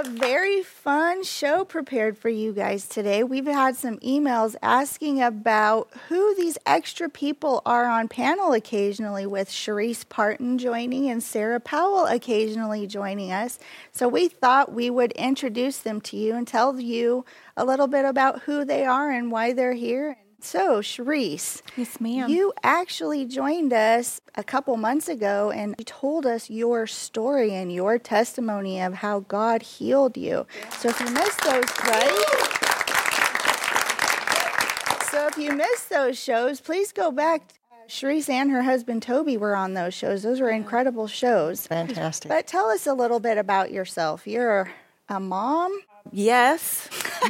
a very fun show prepared for you guys today. We've had some emails asking about who these extra people are on panel occasionally, with Sharice Parton joining and Sarah Powell occasionally joining us. So we thought we would introduce them to you and tell you a little bit about who they are and why they're here. So, Sharice, yes, ma'am. You actually joined us a couple months ago and you told us your story and your testimony of how God healed you. So if you missed those, right? So if you missed those shows, please go back. Sharice and her husband Toby were on those shows. Those were incredible shows. Fantastic. But tell us a little bit about yourself. You're a mom? Yes,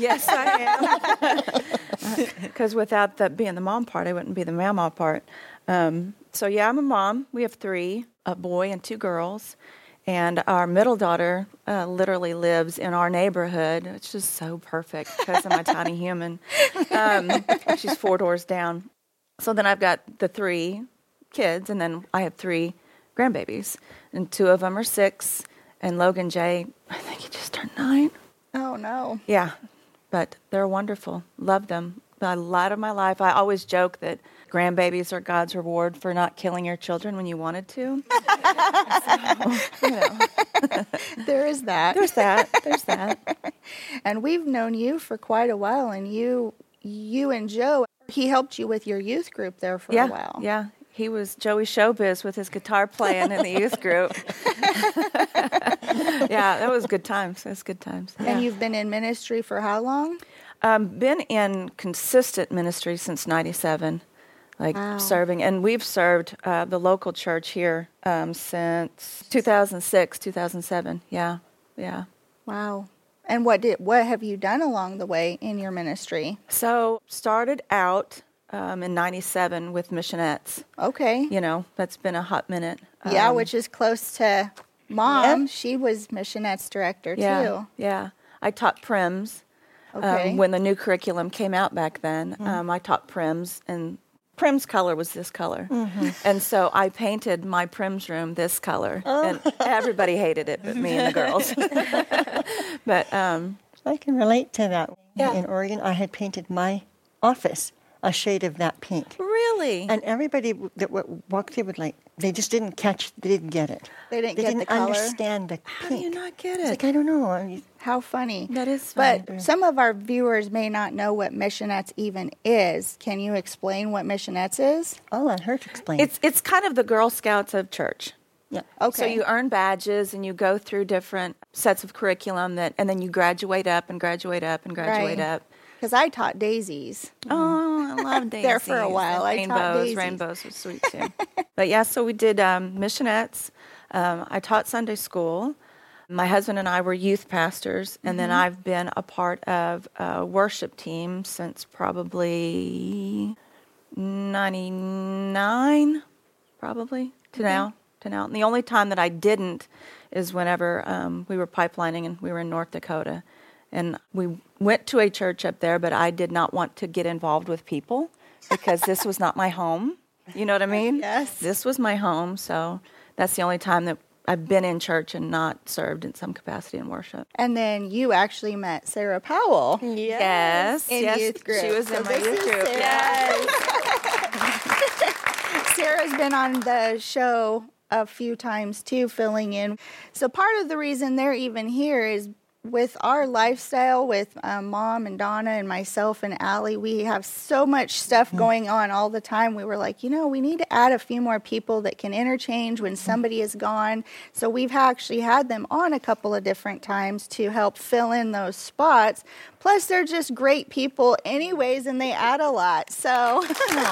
I am. Because without being the mom part, I wouldn't be the mama part. So yeah, I'm a mom. We have 3, a boy and 2 girls. And our middle daughter literally lives in our neighborhood. It's just so perfect because of my tiny human. She's 4 doors down. So then I've got the 3 kids, and then I have 3 grandbabies. And 2 of them are 6. And Logan J, I think he just turned 9. Oh, no. Yeah, but they're wonderful. Love them. A lot of my life, I always joke that grandbabies are God's reward for not killing your children when you wanted to. So, There is that. There's that. And we've known you for quite a while, and you and Joe, he helped you with your youth group there for a while. Yeah. He was Joey Showbiz with his guitar playing in the youth group. Yeah, that was good times. Yeah. And you've been in ministry for how long? Been in consistent ministry since 97, serving. And we've served the local church here since 2006, 2007. Yeah. Wow. And what have you done along the way in your ministry? So started out in 97 with Missionettes. Okay. That's been a hot minute. Which is close to Mom. Yep. She was Missionettes director, too. Yeah. I taught Prims okay. When the new curriculum came out back then. I taught Prims, and Prim's color was this color. Mm-hmm. And so I painted my Prim's room this color. Oh. And everybody hated it but me and the girls. But I can relate to that. Yeah. In Oregon, I had painted my office a shade of that pink. Really? And everybody that walked through would they just didn't they didn't get it. They didn't color? Understand the pink. How do you not get it? It's I don't know. How funny. That is funny. But some of our viewers may not know what Missionettes even is. Can you explain what Missionettes is? I'll let her explain. It's kind of the Girl Scouts of church. Yeah. Okay. So you earn badges and you go through different sets of curriculum and then you graduate up and graduate up and graduate up. Because I taught daisies. Oh, I love daisies. There for a while. I taught daisies. Rainbows was sweet too. But yeah, so we did Missionettes. I taught Sunday school. My husband and I were youth pastors, and then I've been a part of a worship team since probably 99, probably, to now. And the only time that I didn't is whenever we were pipelining and we were in North Dakota. And we went to a church up there, but I did not want to get involved with people because this was not my home. You know what I mean? Yes. This was my home, so that's the only time that I've been in church and not served in some capacity in worship. And then you actually met Sarah Powell. Yes. In youth group. She was in my youth group. Yes. Sarah's been on the show a few times too, filling in. So part of the reason they're even here is with our lifestyle, with Mom and Donna and myself and Allie, we have so much stuff going on all the time. We were like, we need to add a few more people that can interchange when somebody is gone. So we've actually had them on a couple of different times to help fill in those spots. Plus, they're just great people anyways, and they add a lot. So,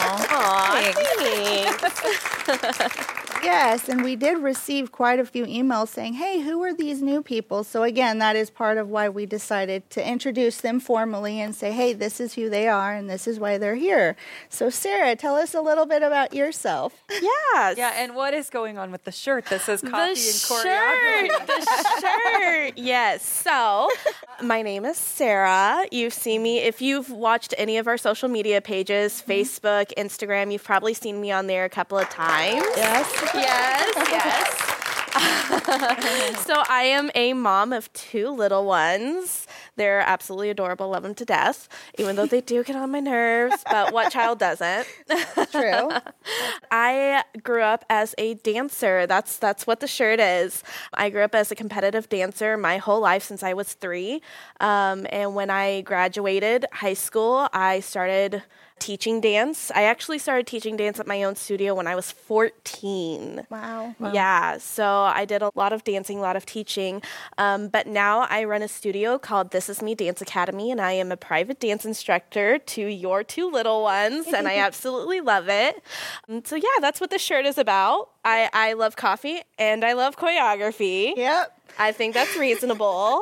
thanks. Yes, and we did receive quite a few emails saying, hey, who are these new people? So again, that is part of why we decided to introduce them formally and say, hey, this is who they are and this is why they're here. So Sarah, tell us a little bit about yourself. Yes. Yeah, and what is going on with the shirt that says coffee and choreography? The shirt. Yes. So my name is Sarah. You've seen me, if you've watched any of our social media pages, Facebook, Instagram, you've probably seen me on there a couple of times. Yes. So I am a mom of 2 little ones. They're absolutely adorable, love them to death, even though they do get on my nerves, but what child doesn't? True. I grew up as a dancer. That's what the shirt is. I grew up as a competitive dancer my whole life since I was 3. And when I graduated high school, I started teaching dance. I actually started teaching dance at my own studio when I was 14. Wow. Yeah, so I did a lot of dancing, a lot of teaching. But now I run a studio called This Is Me Dance Academy, and I am a private dance instructor to your 2 little ones, and I absolutely love it. So yeah, that's what the shirt is about. I love coffee, and I love choreography. Yep. I think that's reasonable.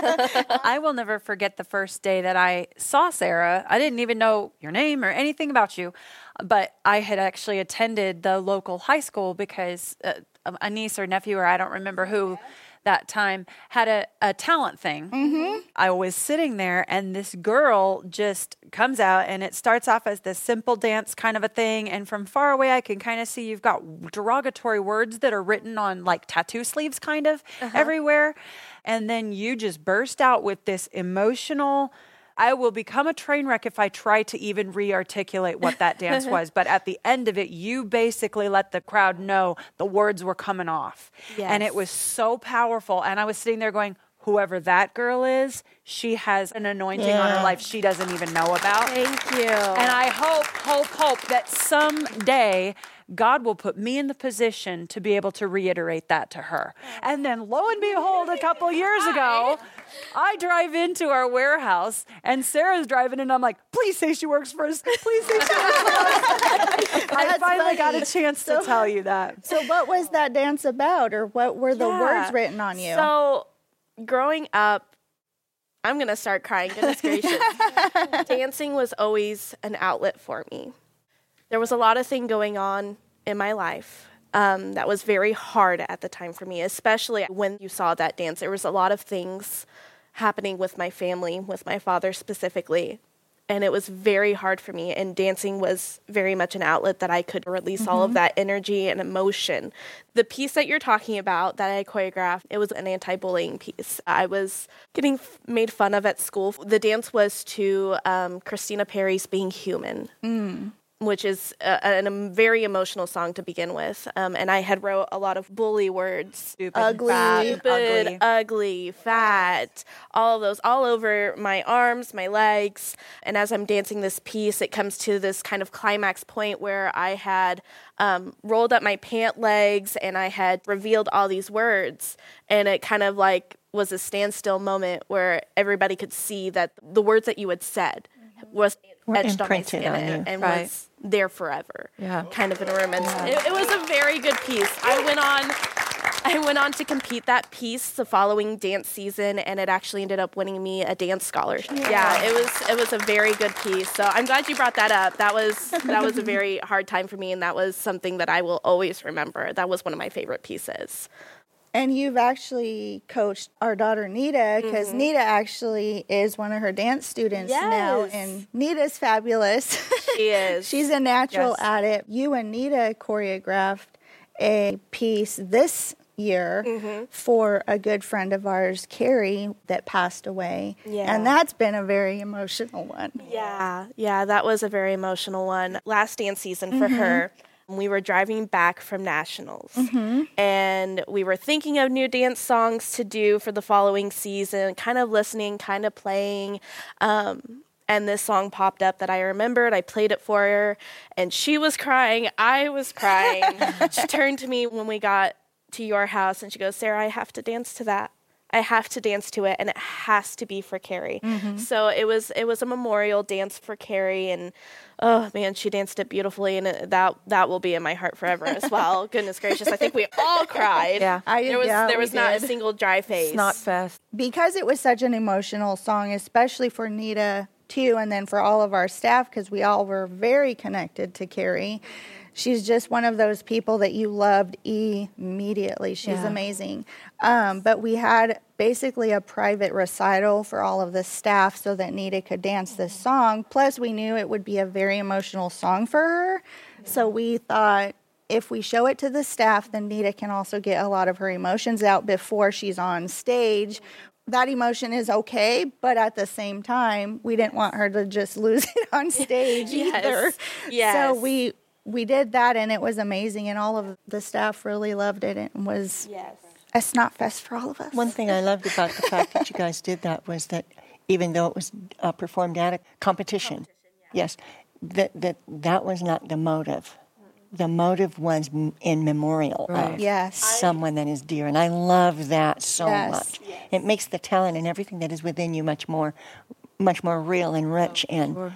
I will never forget the first day that I saw Sarah. I didn't even know your name or anything about you, but I had actually attended the local high school because a niece or nephew, or I don't remember who that time, had a talent thing. Mm-hmm. I was sitting there and this girl just comes out and it starts off as this simple dance kind of a thing. And from far away, I can kind of see you've got derogatory words that are written on like tattoo sleeves kind of everywhere. And then you just burst out with this emotional, I will become a train wreck if I try to even re-articulate what that dance was. But at the end of it, you basically let the crowd know the words were coming off. Yes. And it was so powerful. And I was sitting there going, whoever that girl is, she has an anointing on her life she doesn't even know about. Thank you. And I hope that someday God will put me in the position to be able to reiterate that to her. And then lo and behold, a couple years ago, I drive into our warehouse and Sarah's driving and I'm like, please say she works for us. Please say she works for us. I finally got a chance to tell you that. So what was that dance about, or what were the words written on you? So growing up, I'm going to start crying, goodness gracious. Dancing was always an outlet for me. There was a lot of thing going on in my life that was very hard at the time for me, especially when you saw that dance. There was a lot of things happening with my family, with my father specifically, and it was very hard for me, and dancing was very much an outlet that I could release all of that energy and emotion. The piece that you're talking about that I choreographed, it was an anti-bullying piece. I was getting made fun of at school. The dance was to Christina Perri's Being Human. Which is a very emotional song to begin with. And I had wrote a lot of bully words. Stupid, Ugly. fat, Ugly, fat, all of those, all over my arms, my legs. And as I'm dancing this piece, it comes to this kind of climax point where I had rolled up my pant legs and I had revealed all these words. And it kind of like was a standstill moment where everybody could see that the words that you had said was etched on my skin and was there forever. Yeah. Kind of in a room. And it was a very good piece. I went on to compete that piece the following dance season, and it actually ended up winning me a dance scholarship. Yeah, it was a very good piece. So I'm glad you brought that up. That was a very hard time for me, and that was something that I will always remember. That was one of my favorite pieces. And you've actually coached our daughter, Nita, because Nita actually is one of her dance students now. And Nita's fabulous. She is. She's a natural at it. You and Nita choreographed a piece this year for a good friend of ours, Carrie, that passed away. Yeah. And that's been a very emotional one. Yeah, that was a very emotional one. Last dance season for her. We were driving back from nationals, and we were thinking of new dance songs to do for the following season, kind of listening, kind of playing, and this song popped up that I remembered. I played it for her, and she was crying. I was crying. She turned to me when we got to your house, and she goes, Sarah, I have to dance to that. I have to dance to it, and it has to be for Carrie. So it was a memorial dance for Carrie, and oh man, she danced it beautifully, and that will be in my heart forever as well. Goodness gracious, I think we all cried. Yeah, there was not a single dry face. It's not fast. Because it was such an emotional song, especially for Nita too, and then for all of our staff, because we all were very connected to Carrie. She's just one of those people that you loved immediately. She's amazing. But we had basically a private recital for all of the staff so that Nita could dance this song. Plus, we knew it would be a very emotional song for her. So we thought if we show it to the staff, then Nita can also get a lot of her emotions out before she's on stage. That emotion is okay, but at the same time, we didn't want her to just lose it on stage either. Yes. So we did that, and it was amazing, and all of the staff really loved it. It was a snot fest for all of us. One thing I loved about the fact that you guys did that was that even though it was performed at a competition, yes, that was not the motive. The motive was in memorial of someone that is dear. And I love that so much. Yes. It makes the talent and everything that is within you much more real and rich.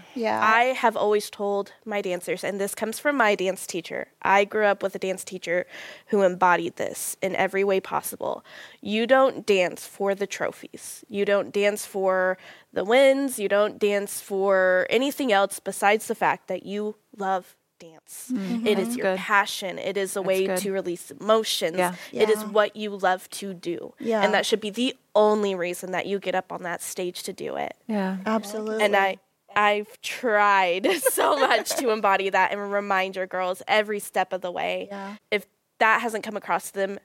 I have always told my dancers, and this comes from my dance teacher. I grew up with a dance teacher who embodied this in every way possible. You don't dance for the trophies. You don't dance for the wins. You don't dance for anything else besides the fact that you love dance. Mm-hmm. It is your passion. It is a way to release emotions. Yeah. It is what you love to do. Yeah. And that should be the only reason that you get up on that stage to do it. Yeah, absolutely. And I've tried so much to embody that and remind your girls every step of the way. Yeah. If that hasn't come across to them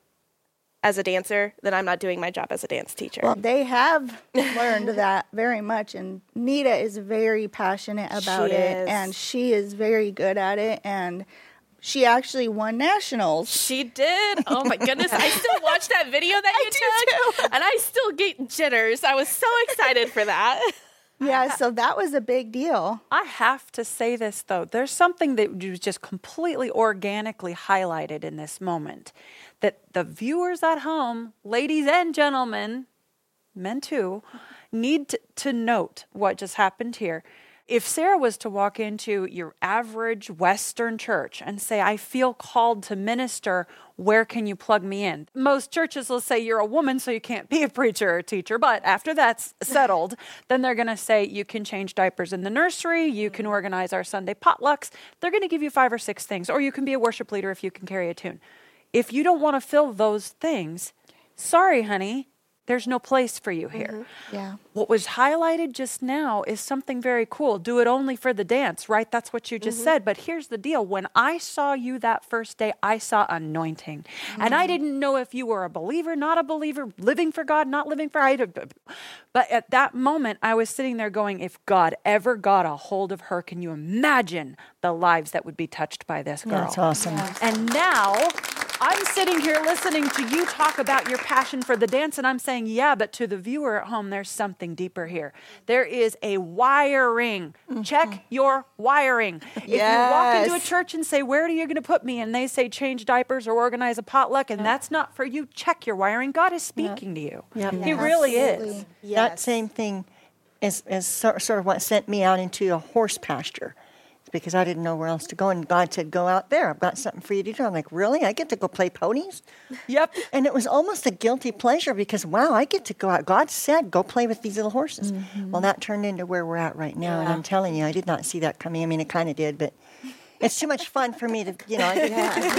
as a dancer, then I'm not doing my job as a dance teacher. Well, they have learned that very much, and Nita is very passionate about it, and she is very good at it, and she actually won nationals. She did? Oh my goodness, I still watch that video that you took, and I still get jitters. I was so excited for that. Yeah, so that was a big deal. I have to say this, though. There's something that was just completely organically highlighted in this moment. That the viewers at home, ladies and gentlemen, men too, need to note what just happened here. If Sarah was to walk into your average Western church and say, I feel called to minister, where can you plug me in? Most churches will say you're a woman, so you can't be a preacher or a teacher. But after that's settled, then they're going to say you can change diapers in the nursery, you can organize our Sunday potlucks. They're going to give you 5 or 6 things, or you can be a worship leader if you can carry a tune. If you don't want to fill those things, sorry, honey, there's no place for you here. Mm-hmm. Yeah. What was highlighted just now is something very cool. Do it only for the dance, right? That's what you just said. But here's the deal. When I saw you that first day, I saw anointing. And I didn't know if you were a believer, not a believer, living for God, not living for God. But at that moment, I was sitting there going, if God ever got a hold of her, can you imagine the lives that would be touched by this girl? That's awesome. Yeah. And now I'm sitting here listening to you talk about your passion for the dance, and I'm saying, yeah, but to the viewer at home, there's something deeper here. There is a wiring. Check your wiring. If you walk into a church and say, where are you going to put me? And they say, change diapers or organize a potluck, and that's not for you, check your wiring. God is speaking to you. Yep. He really is. Yes. That same thing is sort of what sent me out into a horse pasture. Because I didn't know where else to go. And God said, go out there. I've got something for you to do. I'm like, really? I get to go play ponies? Yep. And it was almost a guilty pleasure because, wow, I get to go out. God said, go play with these little horses. Mm-hmm. Well, that turned into where we're at right now. Yeah. And I'm telling you, I did not see that coming. I mean, it kind of did, but it's too much fun for me to, I didn't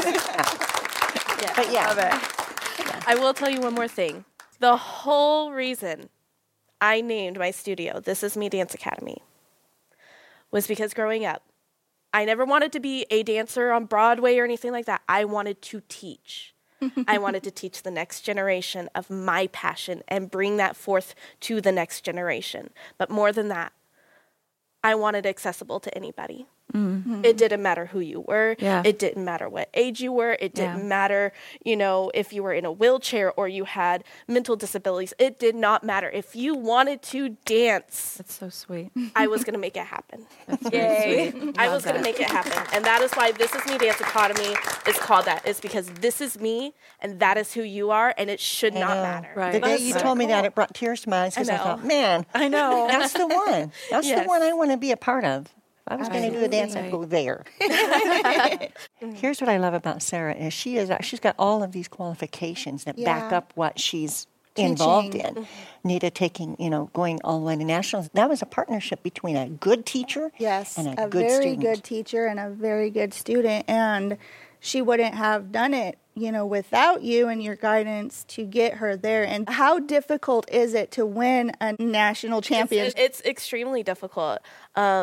But yeah. Love it. I will tell you one more thing. The whole reason I named my studio This Is Me Dance Academy was because growing up, I never wanted to be a dancer on Broadway or anything like that. I wanted to teach. I wanted to teach the next generation of my passion and bring that forth to the next generation. But more than that, I wanted it accessible to anybody. Mm-hmm. It didn't matter who you were. Yeah. It didn't matter what age you were. It didn't matter, if you were in a wheelchair or you had mental disabilities. It did not matter. If you wanted to dance. That's so sweet. I was going to make it happen. That's very sweet. I was going to make it happen. And that is why This Is Me Dance Academy is called that. It's because this is me and that is who you are and it should not matter. Right. The day you told me that, it brought tears to my eyes because I thought, man, I know. That's the one. That's the one I want to be a part of. If I was going to do a dance, I'd go there. Here's what I love about Sarah is she's got all of these qualifications that back up what she's involved in. Nita going all the way to nationals. That was a partnership between a good teacher and a good student. A very good teacher and a very good student. And she wouldn't have done it, without you and your guidance to get her there. And how difficult is it to win a national championship? It's extremely difficult.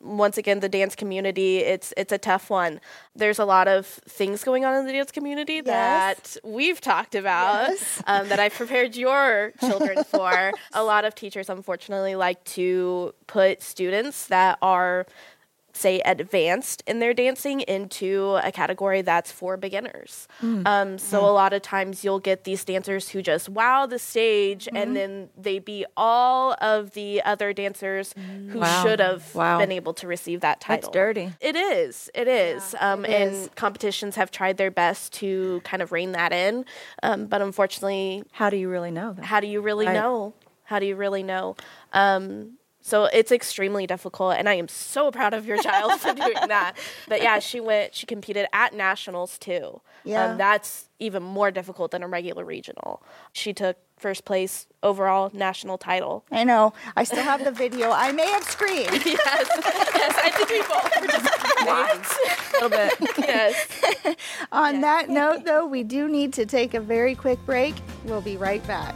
once again, the dance community, it's a tough one. There's a lot of things going on in the dance community that we've talked about, that I've prepared your children for. A lot of teachers, unfortunately, like to put students that are, say, advanced in their dancing into a category that's for beginners. So a lot of times you'll get these dancers who just wow the stage, and then they beat all of the other dancers who should have been able to receive that title. That's dirty. It is. And competitions have tried their best to kind of rein that in. But unfortunately, How do you really know that? how do you really know? How do you really know? So it's extremely difficult, and I am so proud of your child for doing that. But yeah, she competed at nationals too. Yeah. That's even more difficult than a regular regional. She took first place overall national title. I know. I still have the video. I may have screamed. Yes, I think we both were just, what? A little bit. Yes. On that note, though, we do need to take a very quick break. We'll be right back.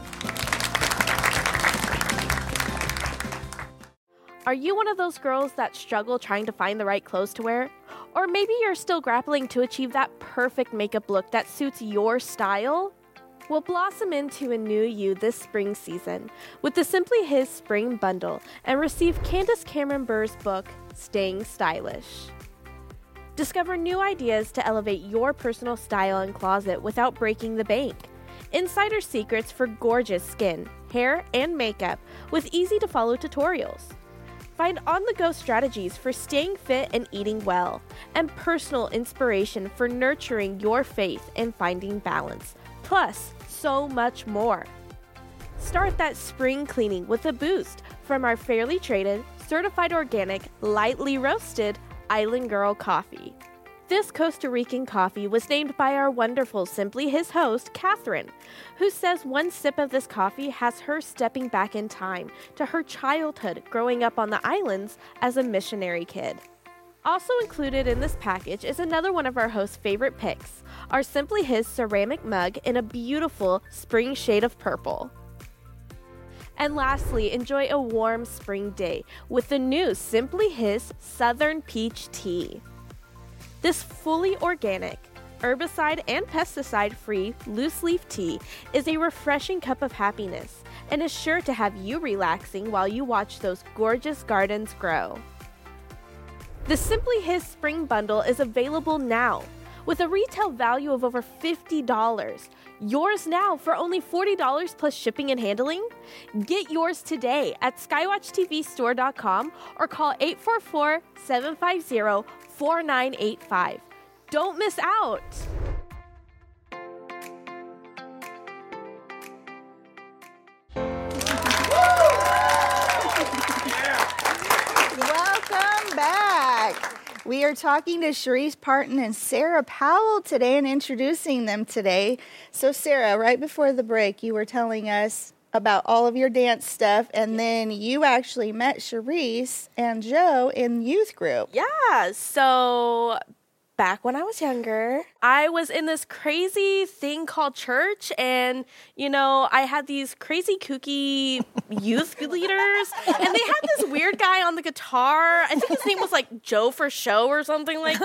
Are you one of those girls that struggle trying to find the right clothes to wear? Or maybe you're still grappling to achieve that perfect makeup look that suits your style? Well, blossom into a new you this spring season with the Simply His Spring Bundle and receive Candace Cameron Burr's book, Staying Stylish. Discover new ideas to elevate your personal style and closet without breaking the bank. Insider secrets for gorgeous skin, hair, and makeup with easy-to-follow tutorials. Find on-the-go strategies for staying fit and eating well, and personal inspiration for nurturing your faith and finding balance, plus so much more. Start that spring cleaning with a boost from our fairly traded, certified organic, lightly roasted Island Girl coffee. This Costa Rican coffee was named by our wonderful Simply His host, Catherine, who says one sip of this coffee has her stepping back in time to her childhood growing up on the islands as a missionary kid. Also included in this package is another one of our host's favorite picks, our Simply His ceramic mug in a beautiful spring shade of purple. And lastly, enjoy a warm spring day with the new Simply His Southern Peach Tea. This fully organic, herbicide and pesticide-free loose leaf tea is a refreshing cup of happiness and is sure to have you relaxing while you watch those gorgeous gardens grow. The Simply His Spring Bundle is available now with a retail value of over $50. Yours now for only $40 plus shipping and handling? Get yours today at skywatchtvstore.com or call 844-750-4985. Don't miss out! Welcome back. We are talking to Sharice Parton and Sarah Powell today and introducing them today. So Sarah, right before the break, you were telling us about all of your dance stuff, and then you actually met Sharice and Joe in youth group. Yeah, so back when I was younger, I was in this crazy thing called church, and, you know, I had these crazy kooky youth leaders, and they had this weird guy on the guitar. I think his name was, like, Joe for Show or something like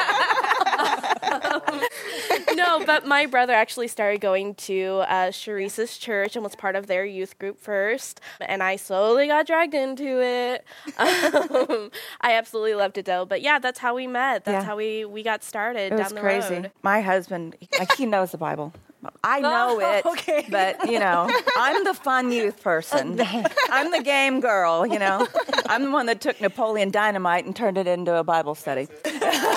that. No, but my brother actually started going to Sharice's church and was part of their youth group first, and I slowly got dragged into it. I absolutely loved it, though. But, yeah, that's how we met. That's how we got started It was down the crazy. road. My husband, he knows the Bible. I know it, but, you know, I'm the fun youth person. I'm the game girl, you know. I'm the one that took Napoleon Dynamite and turned it into a Bible study. We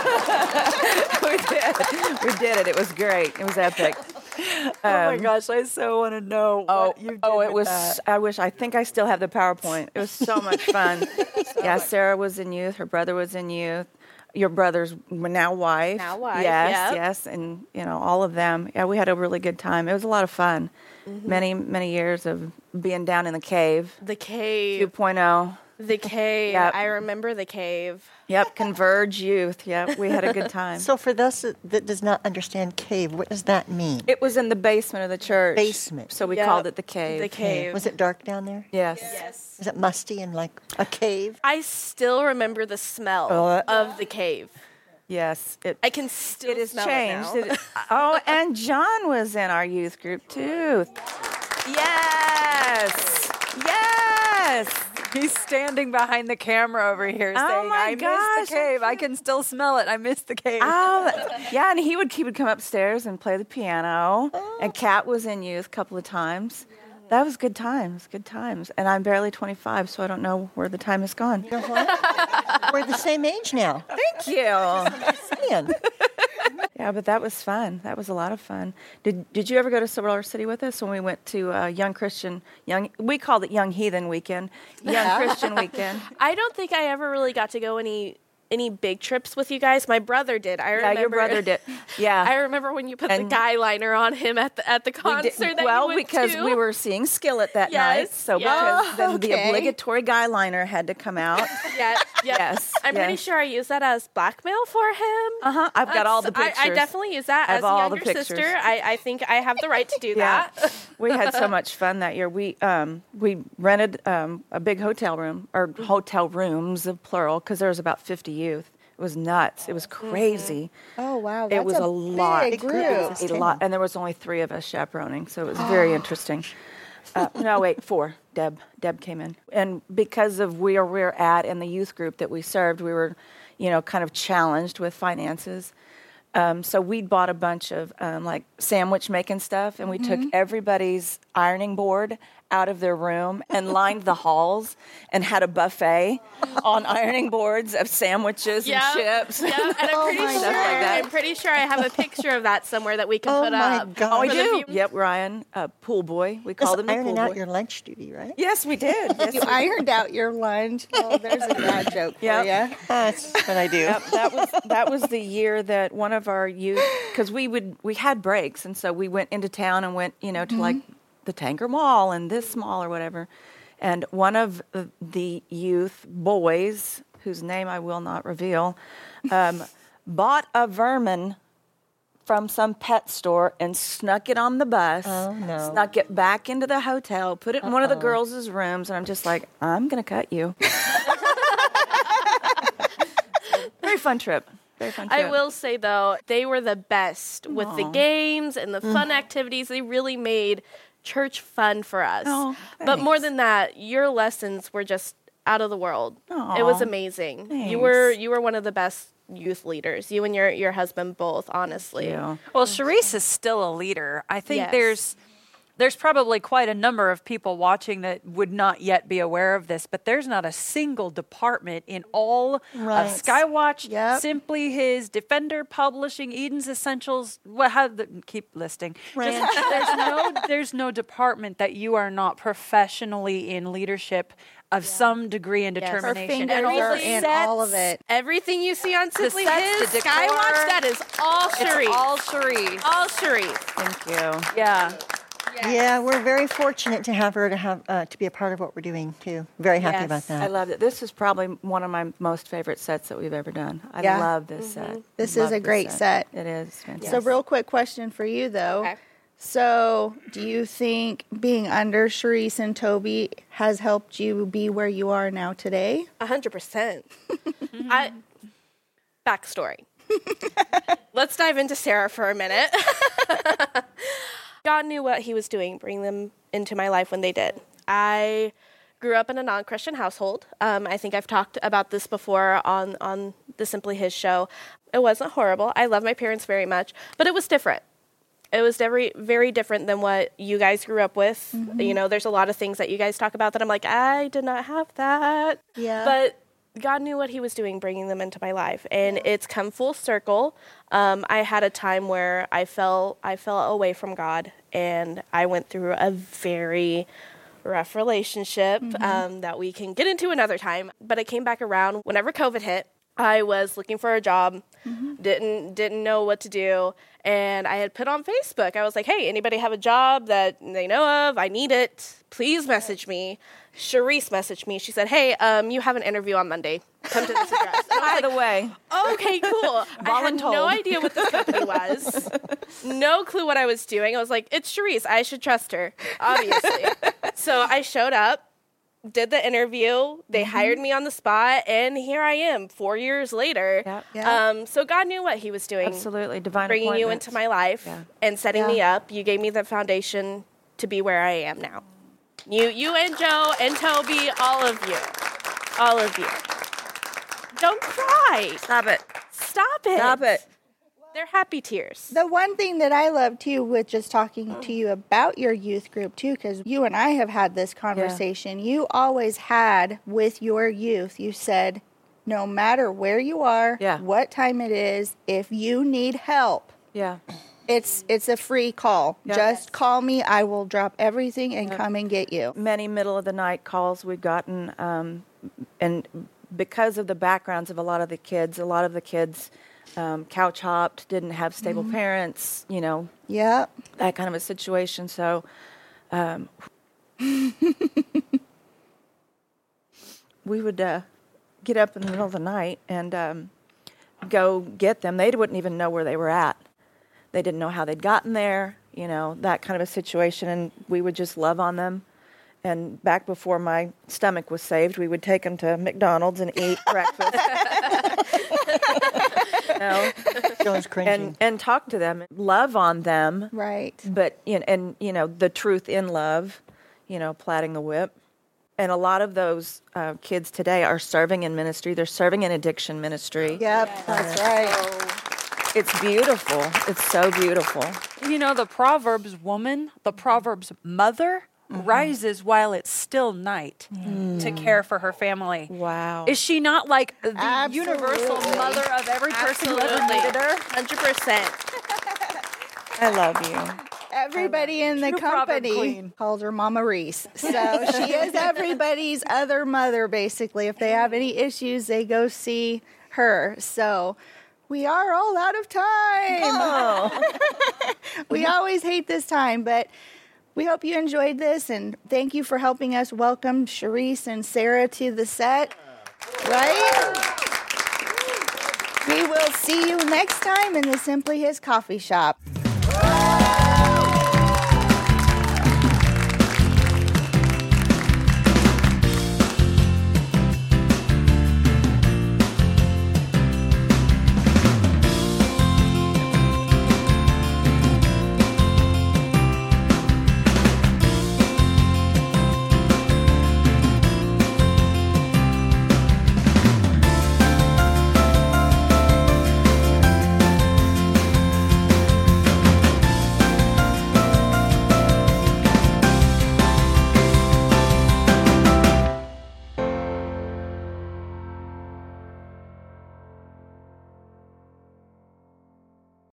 did it. It was great. It was epic. Oh my gosh, I so want to know what you did it with was. that. I think I still have the PowerPoint. It was so much fun. Sarah was in youth. Her brother was in youth. Your brother's now wife. Now wife, Yes, yep. yes. And, you know, all of them. Yeah, we had a really good time. It was a lot of fun. Many, many years of being down in the cave. The cave. 2.0. The cave. Yep. I remember the cave. Yep, Converge Youth. Yep, we had a good time. So for those that does not understand cave, what does that mean? It was in the basement of the church. Basement. So we Yep. called it the cave. The cave. Was it dark down there? Yes. Yes. Was it musty and like a cave? I still remember the smell of the cave. Yes. I can still It has smell changed. it now. Oh, and John was in our youth group too. Yes. Yes. He's standing behind the camera over here Oh saying, my I gosh. miss the cave. I can still smell it. I miss the cave. Oh, yeah, and he would come upstairs and play the piano. And Kat was in youth a couple of times. That was good times, good times. And I'm barely 25, so I don't know where the time has gone. You know what? We're the same age now. Thank you. Man. Yeah, but that was fun. That was a lot of fun. Did you ever go to Solar City with us when we went to we called it Young Heathen Weekend, Young Christian Weekend. I don't think I ever really got to go any big trips with you guys. My brother did. I remember. Yeah, your brother did. Yeah. I remember when you put And the guy liner on him at the We did- concert. That well, you went because to. we were seeing Skillet that night, Yes, so yes. because then the Okay. obligatory guy liner had to come out. Yeah, yeah. Yes, I'm pretty yes. sure I used that as blackmail for him. I've got all the That's- pictures. I definitely use that I as have a all the younger pictures. sister. I think I have the right to do Yeah, that. we had so much fun that year. We rented a big hotel room, or hotel rooms, plural, because there was about 50 youth. It was nuts. It was crazy. Oh wow, It that's was a lot. big Big group. group. A lot, and there was only 3 of us chaperoning, so it was very interesting. No, wait, 4. Deb came in, and because of where we're at in the youth group that we served, we were, kind of challenged with finances. So we'd bought a bunch of like sandwich making stuff, and we took everybody's ironing board out of their room and lined the halls and had a buffet on ironing boards of sandwiches and chips. Yeah, and I'm pretty sure I have a picture of that somewhere that we can Oh put my up. God. Oh, we for the do. view- Yep, Ryan, pool boy. We That's called him the pool ironing boy. out your lunch duty, right? Yes, we did. Yes, You ironed out your lunch. Oh, there's a dad joke for Yep. you. That's what I do. Yep, that was the year that one of our youth, because we had breaks, and so we went into town and went to like the Tanger Mall and this mall or whatever, and one of the youth boys, whose name I will not reveal, bought a vermin from some pet store and snuck it on the bus. Oh, no. Snuck it back into the hotel, put it in one of the girls' rooms, and I'm just like, I'm gonna cut you. Very fun trip. Very fun trip. I will say though, they were the best with the games and the fun activities. They really made church fun for us. Oh, but more thanks. than that, your lessons were just out of the world. Aw, It was amazing. You were one of the best youth leaders. You and your husband both, honestly. Yeah. Well, Charisse is still a leader. I think Yes. there's probably quite a number of people watching that would not yet be aware of this, but there's not a single department in all Right. of Skywatch, Yep. Simply His, Defender Publishing, Eden's Essentials. Keep listing. Ranch. There's no department that you are not professionally in leadership of some degree and Yes. Her determination. fingers all are the in sets, all of it. Everything you see on Simply sets, His, the decor. Skywatch, that is all Cherie. It's all Charisse. All Cherie. Thank you. Yeah. Yeah, we're very fortunate to have her to be a part of what we're doing too. Very happy Yes. about that. I love it. This is probably one of my most favorite sets that we've ever done. I Yeah. love this set. This Love is a great set. It is fantastic. So, real quick question for you, though. Okay. So, do you think being under Charisse and Toby has helped you be where you are now today? 100%. Backstory. Let's dive into Sarah for a minute. God knew what he was doing, bringing them into my life when they did. I grew up in a non-Christian household. I think I've talked about this before on the Simply His show. It wasn't horrible. I love my parents very much, but it was different. It was very, very different than what you guys grew up with. You know, there's a lot of things that you guys talk about that I'm like, I did not have that. Yeah. But God knew what he was doing, bringing them into my life. And it's come full circle. I had a time where I fell away from God, and I went through a very rough relationship that we can get into another time. But I came back around whenever COVID hit. I was looking for a job, didn't know what to do, and I had put on Facebook. I was like, hey, anybody have a job that they know of? I need it. Please message me. Charisse messaged me. She said, hey, you have an interview on Monday. Come to this address. By the way, Okay, cool. I had no idea what this company was. No clue what I was doing. I was like, it's Charisse. I should trust her, obviously. So I showed up, did the interview. They hired me on the spot, and here I am 4 years later. Yep. Yeah. So God knew what he was doing. absolutely divine Bringing you appointments. into my life and setting me Yeah. up. You gave me the foundation to be where I am now. You and Joe and Toby, all of you. All of you. Don't cry. Stop it. Stop it. Stop it. They're happy tears. The one thing that I love too, with just talking to you about your youth group too, because you and I have had this conversation, you always had with your youth, you said, no matter where you are, Yeah. what time it is, if you need help, Yeah. it's a free call. Yeah. Just call me. I will drop everything and come and get you. Many middle of the night calls we've gotten, and because of the backgrounds of a lot of the kids couch hopped, didn't have stable parents, Yep. that kind of a situation. So we would get up in the middle of the night and go get them. They wouldn't even know where they were at. They didn't know how they'd gotten there, that kind of a situation. And we would just love on them. And back before my stomach was saved, we would take them to McDonald's and eat breakfast. Joe's cringing. and talk to them, love on them. Right. But the truth in love, plaiting the whip. And a lot of those kids today are serving in ministry. They're serving in addiction ministry. Yep. That's right. It's beautiful. It's so beautiful. The Proverbs woman, the Proverbs mother, rises while it's still night to care for her family. Wow. Is she not like the Absolutely. universal mother of every person who ever Absolutely. needed her? 100%. I love you. Everybody in the True proverb company queen. calls her Mama Reese. So she is everybody's other mother, basically. If they have any issues, they go see her. So we are all out of time. We always hate this time, but we hope you enjoyed this, and thank you for helping us welcome Charisse and Sarah to the set. Right? We will see you next time in the Simply His Coffee Shop.